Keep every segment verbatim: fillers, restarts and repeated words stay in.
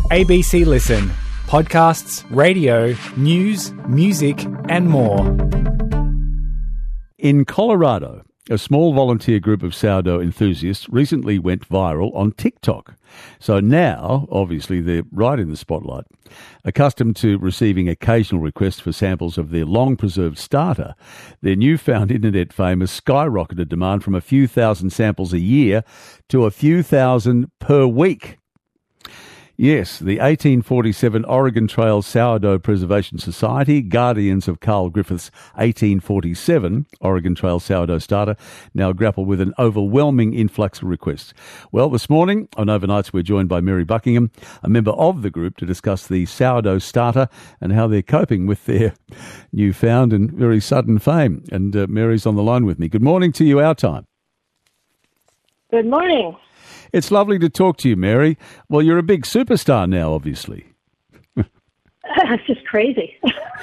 A B C Listen. Podcasts, radio, news, music and more. In Colorado, a small volunteer group of sourdough enthusiasts recently went viral on TikTok. So now, obviously, they're right in the spotlight. Accustomed to receiving occasional requests for samples of their long-preserved starter, their newfound internet fame has skyrocketed demand from a few thousand samples a year to a few thousand per week. Yes, the eighteen forty-seven Oregon Trail Sourdough Preservation Society, guardians of Carl Griffith's eighteen forty-seven Oregon Trail Sourdough Starter, now grapple with an overwhelming influx of requests. Well, this morning on Overnights, we're joined by Mary Buckingham, a member of the group, to discuss the sourdough starter and how they're coping with their newfound and very sudden fame. And uh, Mary's on the line with me. Good morning to you, our time. Good morning. It's lovely to talk to you, Mary. Well, you're a big superstar now, obviously. It's just crazy.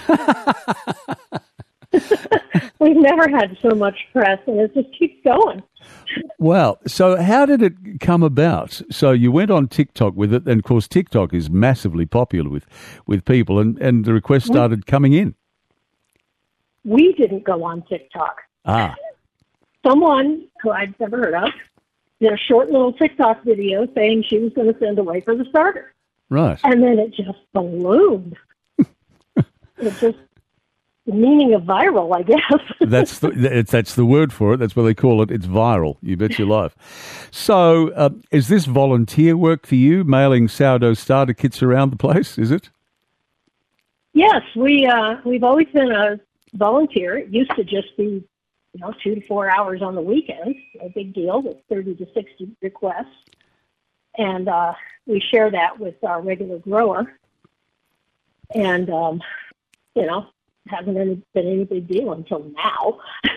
We've never had so much press, and it just keeps going. Wow. So how did it come about? So you went on TikTok with it, and of course TikTok is massively popular with, with people, and, and the requests started coming in. We didn't go on TikTok. Ah. Someone who I'd never heard of did a short little TikTok video saying she was going to send away for the starter. Right. And then it just ballooned. It's just the meaning of viral, I guess. that's the it's, that's the word for it. That's what they call it. It's viral. You bet your life. So uh, is this volunteer work for you, mailing sourdough starter kits around the place, is it? Yes, we, uh, we've always been a volunteer. It used to just be you know, two to four hours on the weekends, no big deal, with thirty to sixty requests. And uh, we share that with our regular grower. And, um, you know, hasn't any, been any big deal until now.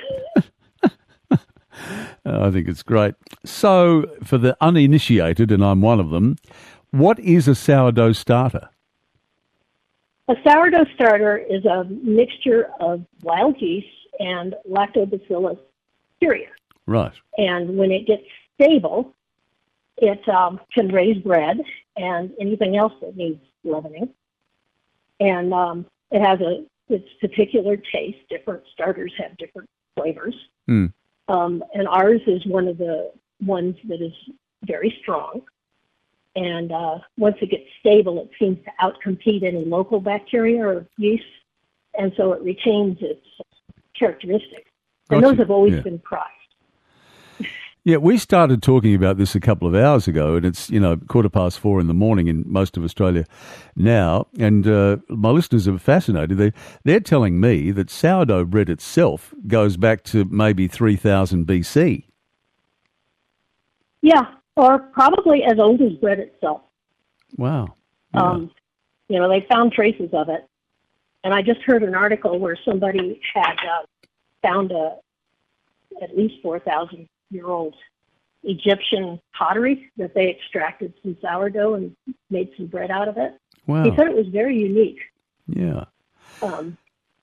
I think it's great. So, for the uninitiated, and I'm one of them, what is a sourdough starter? A sourdough starter is a mixture of wild yeast and Lactobacillus cereus. Right. And when it gets stable, it um, can raise bread and anything else that needs leavening. And um, it has a its particular taste. Different starters have different flavors. Mm. Um, and ours is one of the ones that is very strong. And uh, once it gets stable, it seems to outcompete any local bacteria or yeast. And so it retains its characteristics. And Gotcha. those have always Yeah. been prized. Yeah, we started talking about this a couple of hours ago, and it's, you know, quarter past four in the morning in most of Australia now, and uh, my listeners are fascinated. They, they're telling me that sourdough bread itself goes back to maybe three thousand B C. Yeah, or probably as old as bread itself. Wow. Yeah. Um, you know, they found traces of it. And I just heard an article where somebody had uh, found a at least four thousand year old Egyptian pottery that they extracted some sourdough and made some bread out of it. Wow. He said it was very unique. Yeah. Um,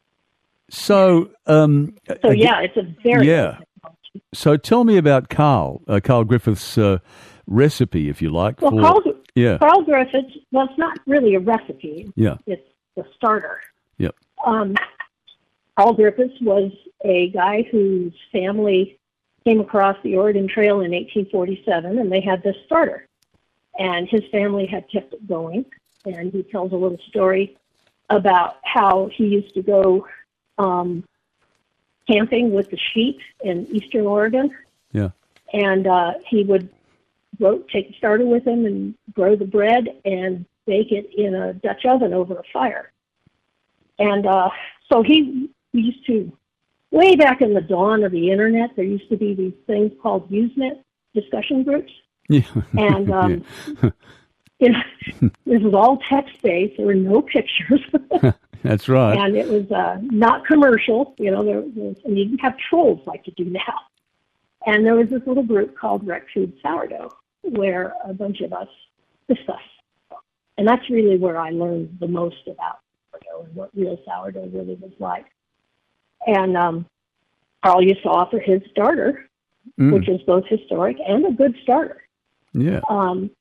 So, um, so, yeah, it's a very yeah. So tell me about Carl, uh, Carl Griffith's uh, recipe, if you like. Well, for, Carl, yeah. Carl Griffiths, well, it's not really a recipe. Yeah. It's the starter. Yep. Um, Carl Griffiths was a guy whose family came across the Oregon Trail in eighteen forty-seven, and they had this starter. And his family had kept it going. And he tells a little story about how he used to go um, camping with the sheep in eastern Oregon. Yeah. And uh, he would grow, take the starter with him and grow the bread and bake it in a Dutch oven over a fire. And uh, so he used to, way back in the dawn of the internet, there used to be these things called Usenet discussion groups. Yeah. And um, yeah. it, this was all text-based. There were no pictures. That's right. And it was uh, not commercial. You know, there, there was, and you didn't have trolls like you do now. And there was this little group called Rec Food Sourdough, where a bunch of us discussed. And that's really where I learned the most about sourdough and what real sourdough really was like. And um, Carl used to offer his starter, mm. which is both historic and a good starter. Yeah. Um,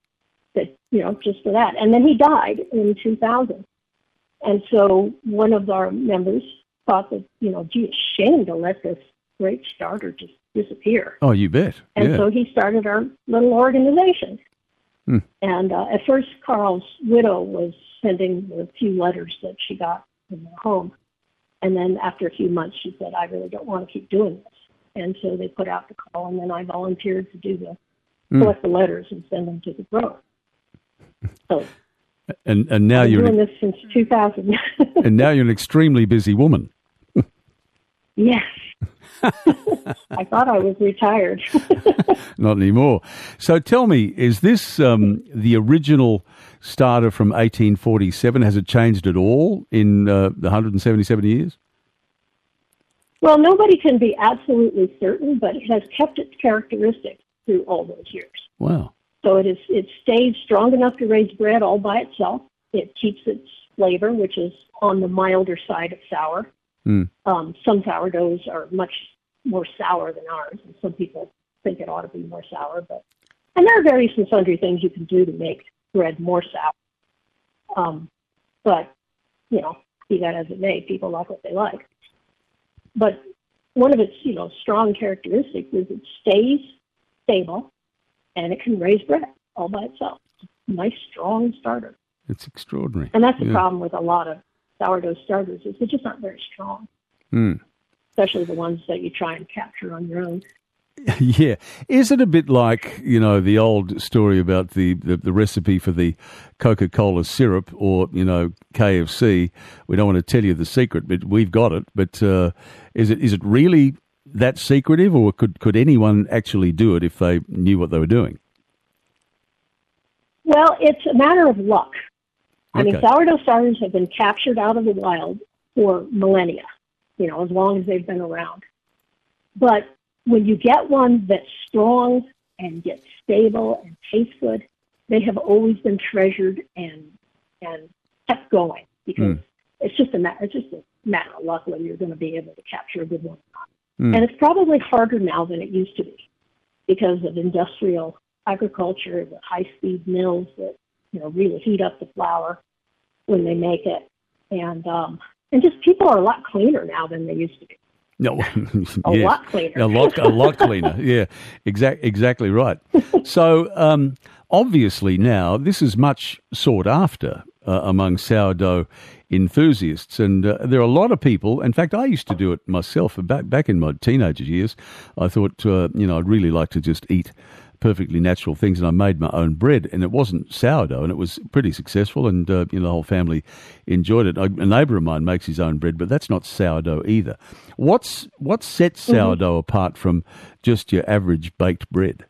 that, you know, just for that. And then he died in two thousand. And so one of our members thought that, you know, gee, it's a shame to let this great starter just disappear. Oh, you bet. And yeah. so he started our little organization. Hmm. And uh, at first, Carl's widow was sending the few letters that she got in their home. And then after a few months, she said, I really don't want to keep doing this. And so they put out the call, and then I volunteered to do the Hmm. collect the letters and send them to the grower. So And and now I've been you're doing an, this since two thousand. and now you're an extremely busy woman. Yes. I thought I was retired. Not anymore. So tell me, is this um, the original starter from eighteen forty-seven? Has it changed at all in uh, the one hundred seventy-seven years? Well, nobody can be absolutely certain, but it has kept its characteristics through all those years. Wow. So it is it stays strong enough to raise bread all by itself. It keeps its flavor, which is on the milder side of sour. Mm. Um, some sourdoughs are much more sour than ours, and some people think it ought to be more sour. But and there are various and sundry things you can do to make bread more sour. Um, but you know, be that as it may, people like what they like. But one of its you know strong characteristics is it stays stable, and it can raise bread all by itself. Nice, strong starter. It's extraordinary. And that's the yeah. problem with a lot of sourdough starters is they just aren't very strong, Mm. especially the ones that you try and capture on your own. Yeah. Is it a bit like, you know, the old story about the, the, the recipe for the Coca-Cola syrup or, you know, K F C? We don't want to tell you the secret, but we've got it. But uh, is it is it really that secretive, or could, could anyone actually do it if they knew what they were doing? Well, it's a matter of luck. I mean, Okay. sourdough starters have been captured out of the wild for millennia, you know, as long as they've been around. But when you get one that's strong and gets stable and tastes good, they have always been treasured and and kept going because Mm. it's just a matter it's just a matter of luck whether you're going to be able to capture a good one or not. Mm. And it's probably harder now than it used to be because of industrial agriculture, the high-speed mills that you know really heat up the flour when they make it, and um, and just people are a lot cleaner now than they used to be. No, A yes. lot cleaner. A lot, a lot cleaner. Yeah, exact, exactly right. So, um, obviously now this is much sought after uh, among sourdough enthusiasts, and uh, there are a lot of people. In fact, I used to do it myself back back in my teenager years. I thought, uh, you know, I'd really like to just eat perfectly natural things, and I made my own bread, and it wasn't sourdough, and it was pretty successful, and uh, you know the whole family enjoyed it. A neighbour of mine makes his own bread, but that's not sourdough either. What's what sets sourdough mm-hmm. apart from just your average baked bread?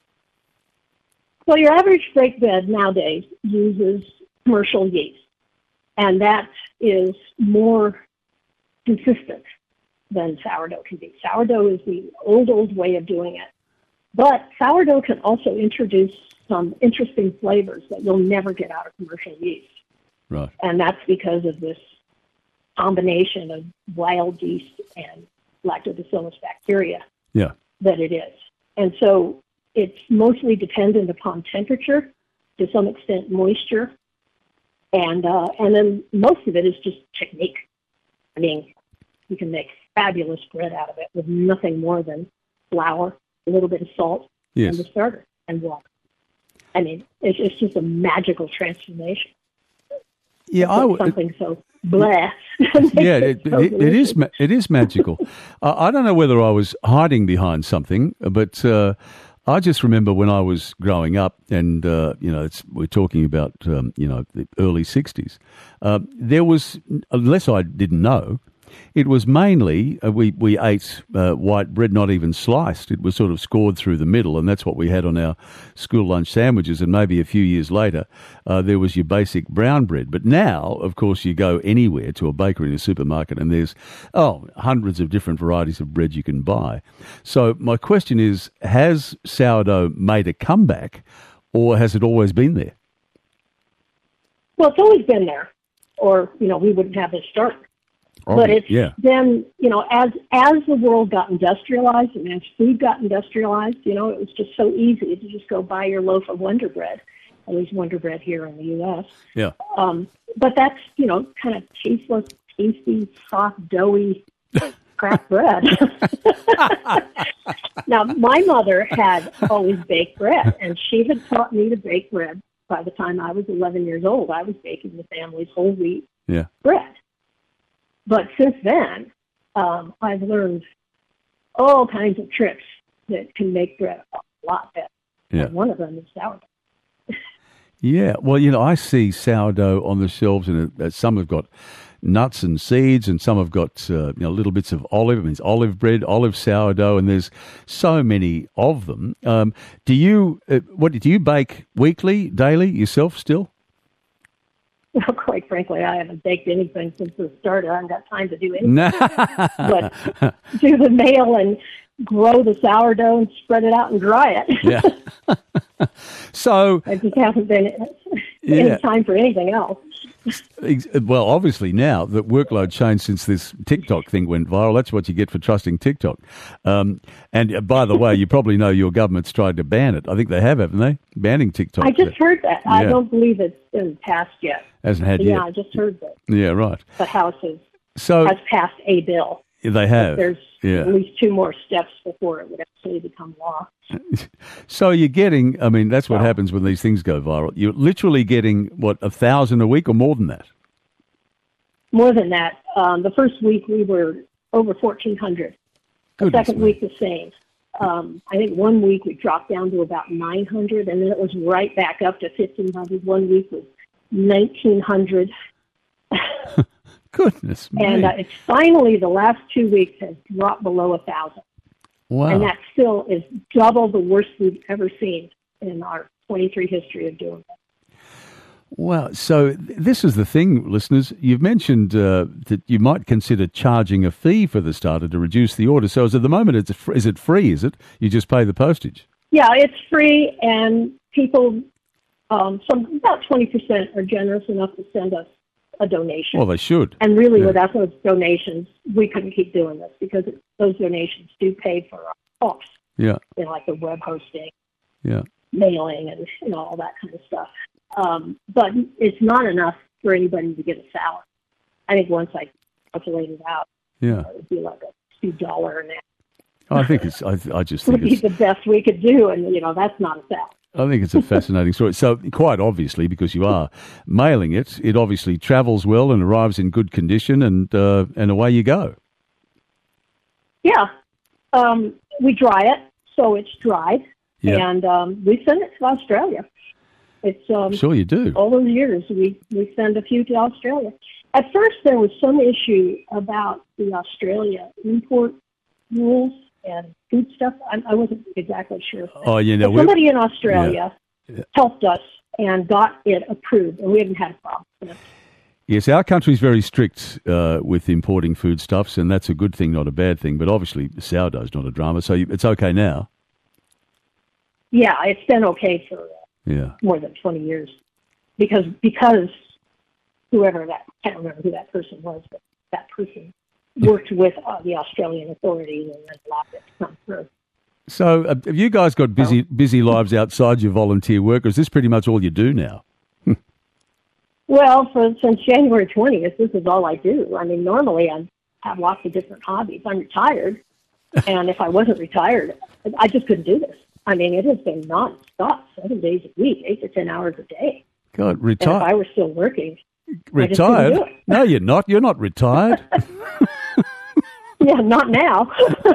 Well, your average baked bread nowadays uses commercial yeast, and that is more consistent than sourdough can be. Sourdough is the old, old way of doing it. But sourdough can also introduce some interesting flavors that you'll never get out of commercial yeast. Right. And that's because of this combination of wild yeast and lactobacillus bacteria Yeah. that it is. And so it's mostly dependent upon temperature, to some extent moisture, and uh, and then most of it is just technique. I mean, you can make fabulous bread out of it with nothing more than flour, a little bit of salt, Yes. and the starter, and water. I mean, it's, it's just a magical transformation. Yeah, I Put would. something so blah. Yeah, it, it, it is. ma- It is magical. uh, I don't know whether I was hiding behind something, but uh, I just remember when I was growing up, and uh, you know, it's, we're talking about um, you know the early sixties. Uh, there was, unless I didn't know, it was mainly uh, we we ate uh, white bread, not even sliced. It was sort of scored through the middle, and that's what we had on our school lunch sandwiches. And maybe a few years later, uh, there was your basic brown bread. But now, of course, you go anywhere to a bakery in a supermarket, and there's oh hundreds of different varieties of bread you can buy. So my question is: has sourdough made a comeback, or has it always been there? Well, it's always been there, or you know, we wouldn't have this start. Oh, But it's yeah. then, you know, as as the world got industrialized and as food got industrialized, you know, it was just so easy to just go buy your loaf of Wonder Bread at least Wonder Bread here in the U S. Yeah. Um, but that's, you know, kind of tasteless, tasty, soft, doughy crap bread. Now, my mother had always baked bread, and she had taught me to bake bread. By the time I was eleven years old, I was baking the family's whole wheat Yeah. bread. But since then, um, I've learned all kinds of tricks that can make bread a lot better. Yeah. And one of them is sourdough. Yeah. Well, you know, I see sourdough on the shelves, and uh, some have got nuts and seeds, and some have got uh, you know little bits of olive. I mean, it's olive bread, olive sourdough, and there's so many of them. Um, do you uh, what do you bake weekly, daily yourself still? Well, quite frankly, I haven't baked anything since the start. I haven't got time to do anything but do the mail and grow the sourdough and spread it out and dry it. Yeah. So I just haven't been Yeah. any time for anything else. Ex- Well, obviously now that workload changed since this TikTok thing went viral. That's what you get for trusting TikTok. Um, and uh, by the way, you probably know your government's tried to ban it. I think they have, haven't they? Banning TikTok. I just heard that. I Yeah. don't believe it's been passed yet. Hasn't had Yeah, yet. I just heard that Yeah, right. the House has, So has passed a bill. they have. There's Yeah. at least two more steps before it would actually become law. So you're getting, I mean, that's what Well- happens when these things go viral. You're literally getting, what, a thousand a week or more than that? More than that, um, the first week we were over fourteen hundred. The Goodness second me. week the same. Um, I think one week we dropped down to about nine hundred, and then it was right back up to fifteen hundred. One week was nineteen hundred. Goodness me. And uh, it's finally the last two weeks has dropped below a thousand. Wow. And that still is double the worst we've ever seen in our twenty-three history of doing it. Wow. So th- this is the thing, listeners. You've mentioned uh, that you might consider charging a fee for the starter to reduce the order. So as at the moment, it's a fr- is it free, is it? You just pay the postage? Yeah, it's free, and people, um, some about twenty percent are generous enough to send us a donation. Well, they should. And really, Yeah. without those donations, we couldn't keep doing this because it, those donations do pay for our costs, Yeah. you know, like the web hosting, Yeah. mailing, and you know all that kind of stuff. Um, but it's not enough for anybody to get a salary. I think once I calculate it out, Yeah. it would be like a two dollar an hour. I think it's, I, I just Would think be it's, the best we could do, and you know that's not a salary. I think it's a fascinating story. So quite obviously, because you are mailing it, it obviously travels well and arrives in good condition, and uh, and away you go. Yeah, um, we dry it so it's dried, Yeah. and um, we send it to Australia. It's um, Sure you do. all those years we we send a few to Australia. At first, there was some issue about the Australia import rules and food stuff. I, I wasn't exactly sure. Oh, you know, But we somebody in Australia Yeah. helped us and got it approved, and we haven't had a problem with it. yes, our country's very strict uh, with importing foodstuffs, and that's a good thing, not a bad thing. But obviously, sourdough's not a drama, so you, it's okay now. Yeah, it's been okay for uh, Yeah. more than twenty years because because whoever that, I can't remember who that person was, but that person worked with uh, the Australian authorities and then allowed it to come through. So, uh, have you guys got busy busy lives outside your volunteer work, or is this pretty much all you do now? Well, for, since January twentieth, this is all I do. I mean, normally I have lots of different hobbies. I'm retired, and if I wasn't retired, I just couldn't do this. I mean, it has been nonstop, seven days a week, eight to ten hours a day. God, And if I retired? were still working, Retired? do it. No, you're not. You're not retired. yeah, not now.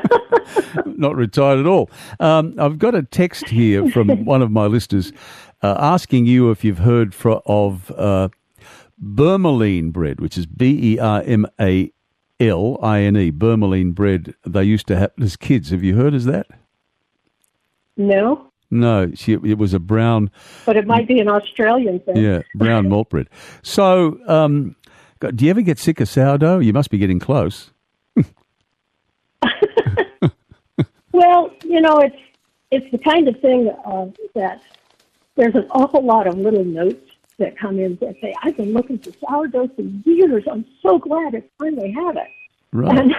Not retired at all. Um, I've got a text here from one of my listeners uh, asking you if you've heard fro- of uh, Bermeline bread, which is B E R M A L I N E, Bermeline bread. They used to have as kids. Have you heard of that? No, No, she, it was a brown, but it might be an Australian thing. yeah, brown malt bread. So, um, God, do you ever get sick of sourdough? You must be getting close. Well, you know, it's it's the kind of thing uh, that there's an awful lot of little notes that come in that say, "I've been looking for sourdough for years. I'm so glad I finally have it." Right. And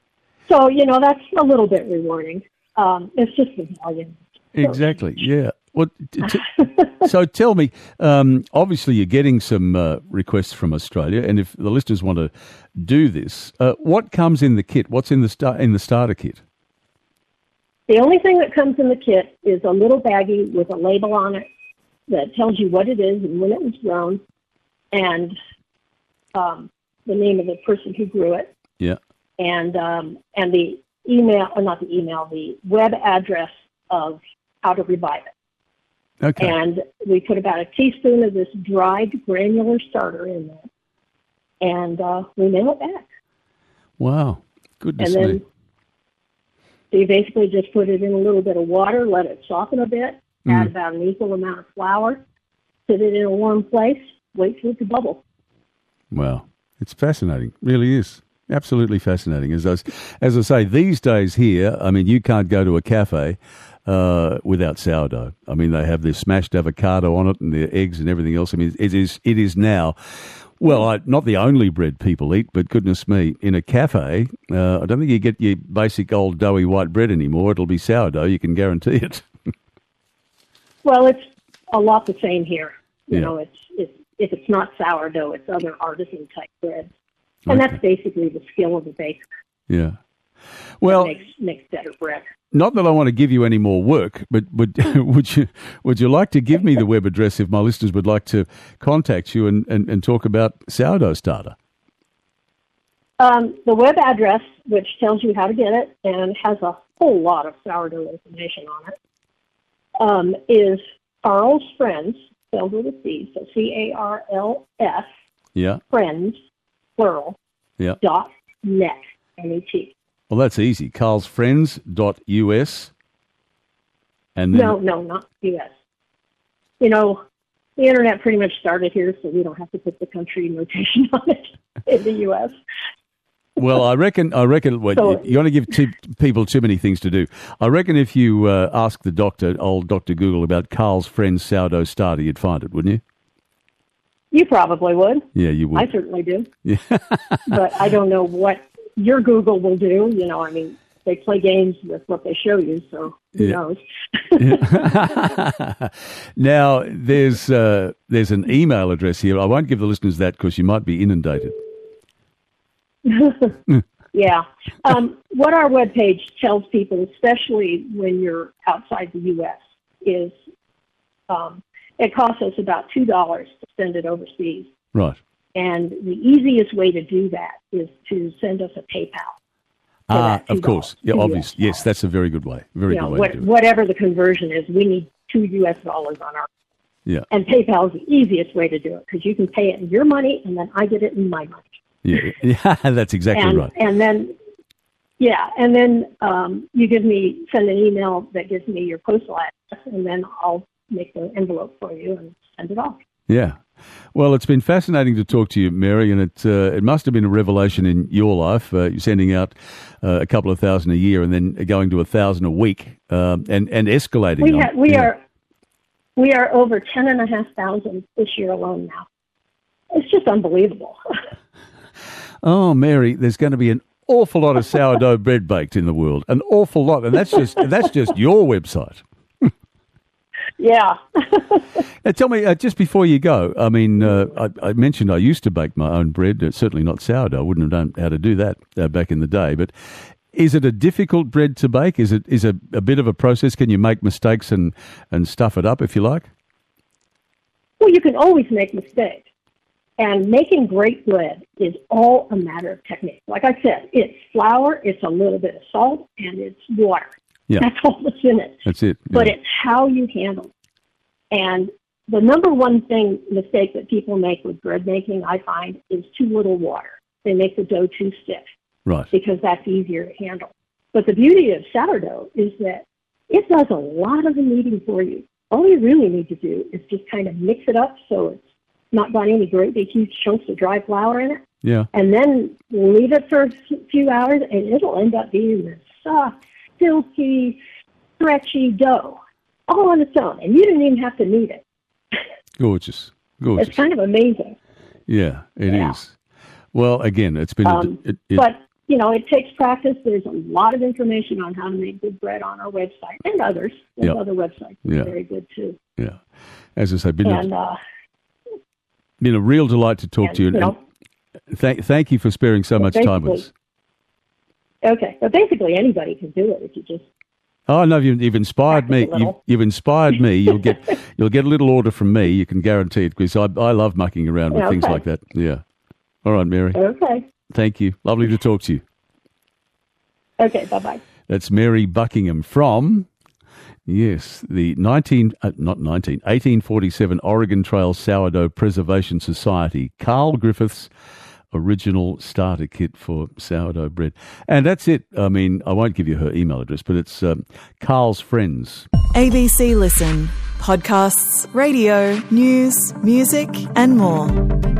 so, you know, that's a little bit rewarding. Um, it's just the volume. Exactly. Yeah. Well, t- t- so tell me, um, obviously you're getting some uh, requests from Australia, and if the listeners want to do this, uh, what comes in the kit? What's in the star- in the starter kit? The only thing that comes in the kit is a little baggie with a label on it that tells you what it is and when it was grown, and um, the name of the person who grew it. Yeah. And um, and the email, or not the email, the web address of how to revive it. Okay. And we put about a teaspoon of this dried granular starter in there, and uh, we mail it back. Wow. Goodness and then, me. So you basically just put it in a little bit of water, let it soften a bit, Mm. add about an equal amount of flour, put it in a warm place, wait for it to bubble. Wow. It's fascinating. Really is. Absolutely fascinating. As I, as I say, these days here, I mean, you can't go to a cafe uh, without sourdough. I mean, they have their smashed avocado on it and their eggs and everything else. I mean, it is it is now, well, I, not the only bread people eat, but goodness me, in a cafe, uh, I don't think you get your basic old doughy white bread anymore. It'll be sourdough, you can guarantee it. Well, it's a lot the same here. You Yeah. know, it's, it's if it's not sourdough, it's other artisan type bread. And Okay. that's basically the skill of the baker. Yeah. Well, Makes, makes better bread. not that I want to give you any more work, but would would you would you like to give me the web address if my listeners would like to contact you and, and, and talk about sourdough starter? Um, the web address, which tells you how to get it and has a whole lot of sourdough information on it, um, is Carl's Friends, spelled with a C, so C A R L S, Yeah. Friends, plural, Yeah. dot net, N E T. Well, that's easy. carls friends dot U S. And then, No, no, not U S. You know, the internet pretty much started here, so we don't have to put the country notation on it in the U S. well, I reckon, I reckon, well, So- you, you want to give too, people too many things to do. I reckon if you uh, ask the doctor, old Doctor Google, about Carl's Friends sourdough starter, you'd find it, wouldn't you? You probably would. Yeah, you would. I certainly do. Yeah. But I don't know what your Google will do. You know, I mean, they play games with what they show you, so who Yeah. knows? Now, there's uh, there's an email address here. I won't give the listeners that because you might be inundated. Yeah. Um, what our webpage tells people, especially when you're outside the U S, is um, it costs us about two dollars to send it overseas. Right. And the easiest way to do that is to send us a PayPal. for Ah, that of course. Yeah, two dollars, obvious. two U S Yes, that's a very good way. Very You good know, way what, to do it. whatever the conversion is, we need two U S dollars on our. Yeah. And PayPal is the easiest way to do it because you can pay it in your money and then I get it in my money. Yeah, yeah, that's exactly and, right. And then, yeah, and then um, you give me, send an email that gives me your postal address, and then I'll make the envelope for you and send it off. Yeah. Well, it's been fascinating to talk to you, Mary, and it uh, it must have been a revelation in your life. Uh, you're sending out uh, a couple of thousand a year and then going to a thousand a week um, and, and escalating. We, on- ha- we yeah. are we are over ten and a half thousand this year alone now. It's just unbelievable. Oh, Mary, there's going to be an awful lot of sourdough bread baked in the world, an awful lot, and that's just that's just your website. Yeah. Now, tell me, uh, just before you go, I mean, uh, I, I mentioned I used to bake my own bread. It's certainly not sourdough. I wouldn't have known how to do that uh, back in the day. But is it a difficult bread to bake? Is it is a, a bit of a process? Can you make mistakes and, and stuff it up if you like? Well, you can always make mistakes. And making great bread is all a matter of technique. Like I said, it's flour, it's a little bit of salt, and it's water. Yeah. That's all that's in it. That's it. But yeah. it's how you handle it. And the number one thing, mistake that people make with bread making, I find, is too little water. They make the dough too stiff Right. because that's easier to handle. But the beauty of sourdough is that it does a lot of the kneading for you. All you really need to do is just kind of mix it up so it's not got any great big huge chunks of dry flour in it, Yeah. and then leave it for a few hours, and it'll end up being this soft, silky, stretchy dough all on its own, and you didn't even have to knead it. Gorgeous. Gorgeous. It's kind of amazing. Yeah, it is. Yeah. Well, again, it's been. Um, a, it, it, but, you know, it takes practice. There's a lot of information on how to make good bread on our website and others. There's Yep. other websites that Yeah. are very good too. Yeah. As I say, been, And, a, uh, been a real delight to talk and, to you. you know, And thank, thank you for sparing so much time with us. okay, but basically anybody can do it if you just. Oh no! You've, you've inspired me. Practice a You've, little. you've inspired me. You'll get you'll get a little order from me. You can guarantee it because I I love mucking around with Yeah, things okay. like that. Yeah. All right, Mary. Okay. Thank you. Lovely to talk to you. Okay. Bye bye. That's Mary Buckingham from, yes, the nineteen uh, not nineteen eighteen forty-seven Oregon Trail Sourdough Preservation Society. Carl Griffiths' original starter kit for sourdough bread. And that's it. I mean, I won't give you her email address, but it's um, Carl's Friends. A B C Listen. Podcasts, radio, news, music and more.